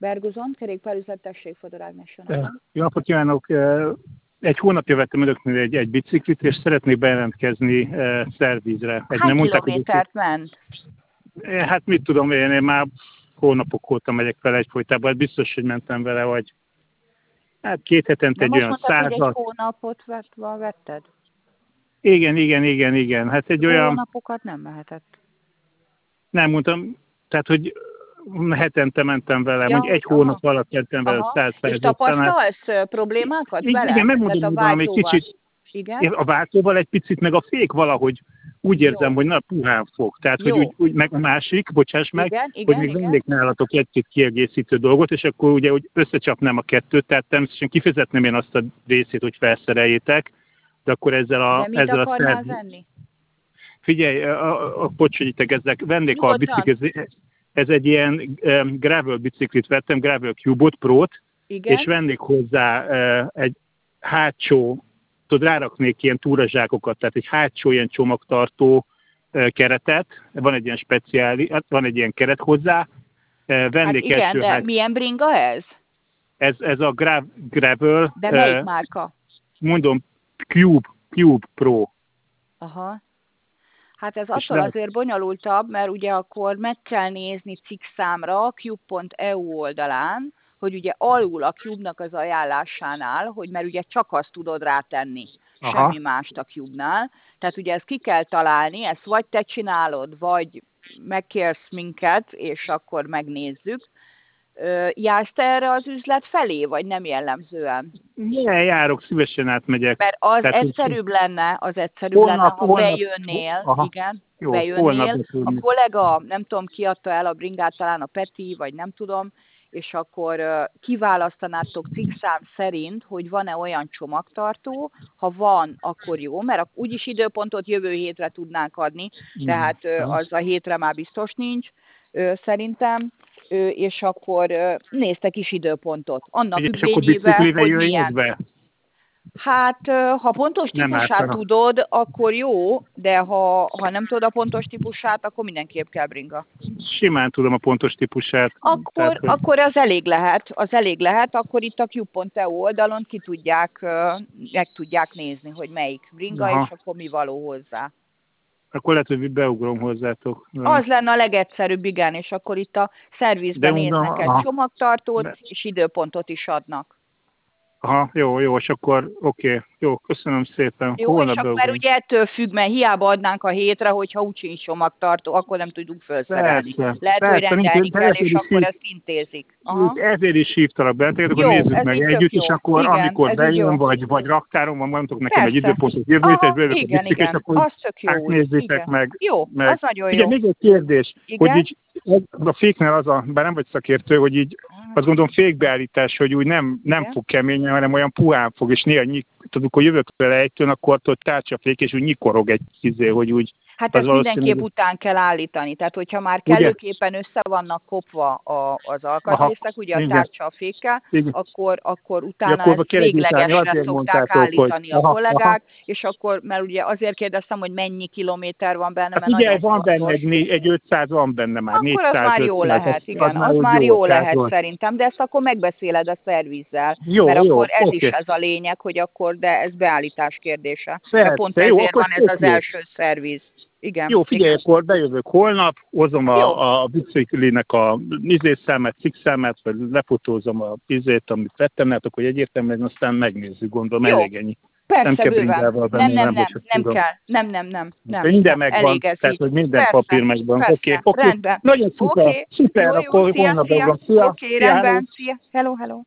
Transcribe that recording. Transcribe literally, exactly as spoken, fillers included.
Bergozon, kerékpárüzlet, tessék, Fodor Ágnes jön. Jó napot kívánok! Egy hónapja vettem önöknél egy, egy biciklit, és szeretnék bejelentkezni szervízre. Egy, Hány kilométert ment? Hát mit tudom én, én már hónapok óta megyek vele egyfolytában, biztos, hogy mentem vele, vagy hát két hetente egy olyan százat. Hogy egy hónapot vett, vetted? Igen, igen, igen, igen. Hát egy olyan... Hónapokat nem mehetett. Nem mondtam, tehát, hogy hetente mentem vele, ja, mondjuk egy aha. hónap alatt mentem vele száz száz. És tapasztalsz problémákat igen, vele? Igen, megmondom, hogy egy kicsit igen? a váltóval egy picit, meg a fék valahogy úgy érzem, jó. hogy na puhán fog. Tehát, jó. hogy úgy, úgy, meg a másik, bocsáss meg, igen, hogy igen, még igen. vennék nálatok egy-két kiegészítő dolgot, és akkor ugye, hogy összecsapnám a kettőt, tehát természetesen kifizetném én azt a részét, hogy felszereljétek, de akkor ezzel a... De mit ezzel akarnál a venni? Figyelj, a, a, bocs, hogy ezek, vennék a biciklit, ez egy ilyen um, gravel biciklit vettem, gravel Cubot Pro-t, igen? és vennék hozzá uh, egy hátsó, tudod, ráraknék ilyen túrazsákokat, tehát egy hátsó ilyen csomagtartó uh, keretet, van egy ilyen speciális, van egy ilyen keret hozzá, uh, vennék hát igen, első, de hát, milyen bringa ez? Ez, ez a gra, gravel. De melyik uh, márka? Mondom, Cube, Cube Pro. Aha. Hát ez attól azért bonyolultabb, mert ugye akkor meg kell nézni cikkszámra a cube pont e u oldalán, hogy ugye alul a Cube-nak az ajánlásánál, hogy mert ugye csak azt tudod rátenni, aha. semmi mást a Cube-nál. Tehát ugye ezt ki kell találni, ezt vagy te csinálod, vagy megkérsz minket, és akkor megnézzük. Jársz te erre az üzlet felé, vagy nem jellemzően? Igen, járok, szívesen átmegyek. Mert az Tehát, egyszerűbb lenne, az egyszerűbb holnap, lenne, ha holnap, bejönnél, aha, igen, jó, bejönnél, a kollega, nem tudom, ki adta el a bringát, talán a Peti, vagy nem tudom, és akkor uh, kiválasztanátok cikkszám szerint, hogy van-e olyan csomagtartó, ha van, akkor jó, mert úgyis időpontot jövő hétre tudnánk adni, tehát uh, az a hétre már biztos nincs, uh, szerintem, és akkor néztek is időpontot. Annak függvényében, hogy milyen. Be. Hát, ha pontos típusát tudod, akkor jó, de ha, ha nem tudod a pontos típusát, akkor mindenképp kell bringa. Simán tudom a pontos típusát. Akkor, tehát, hogy... akkor az elég lehet, az elég lehet, akkor itt a cube pont e u oldalon ki tudják, meg tudják nézni, hogy melyik bringa, aha. és akkor mi való hozzá. Akkor lehet, hogy beugrom hozzátok. Az lenne a legegyszerűbb, igen, és akkor itt a szervizben néznek egy csomagtartót, de... és időpontot is adnak. Aha, jó, jó, és akkor oké, okay. Jó, köszönöm szépen. Jó, és akkor, mert ugye ettől függ, mert hiába adnánk a hétre, hogyha úgy sincs csomagtartó, akkor nem tudunk felszerelni. Persze, lehet, persze, hogy rendelni kell, és is akkor ezt intézik. Aha. Ezért is hívtalak be, tehát akkor nézzük meg együtt, és akkor igen, amikor bejön, vagy, vagy raktáron van, mondtok nekem persze. Egy időpontot jövő hétre, és bejövök a bicik, és akkor átnézzétek meg. Jó, meg. az nagyon jó. Igen, még egy kérdés, igen? Hogy így a féknél az a, bár nem vagy szakértő, hogy így azt gondolom fékbeállítás, hogy úgy nem, nem fog keményen, hanem olyan puhán fog, és néha nyik, tudod, akkor jövök vele egytől, akkor ott tárcsa fék, és úgy nyikorog egy kizé, hogy úgy... Hát ezt mindenképp után kell állítani, tehát hogyha már kellőképpen össze vannak kopva a, az alkatrészek, ugye a tárcsa a fékkel, akkor, akkor utána ja, akkor ezt véglegesre szokták állítani hogy... a kollégák, aha. és akkor, mert ugye azért kérdeztem, hogy mennyi kilométer van benne, hát mert ugye van benne egy, egy ötszáz van benne már, akkor négyszáz, az már jó ötszáz, lehet, igen, az, az már jó, jó lehet volt. Szerintem, de ezt akkor megbeszéled a szervizzel, jó, mert jó, akkor ez okay. is ez a lényeg, hogy akkor, de ez beállítás kérdése. Mert pont ezért jó, van ez az első szerviz. Igen, jó, figyelj, akkor bejövök holnap, hozom a, a biciklinek a izészámát, cikkszámát, vagy lefotózom a izét, amit vettem, hát akkor egyértelműen aztán megnézzük, gondolom, jó. elég ennyi. Persze, nem kell bőven. Nem, nem, nem, nem kell. Nem, nem, nem. nem. Minden megvan, tehát hogy minden persze, papír megvan. Oké, okay, okay. Rendben. Nagyon szuper, okay. szuper, jó, jó, akkor szia, holnap szia. megvan. Szia, oké, okay, rendben, szia. Hello, hello.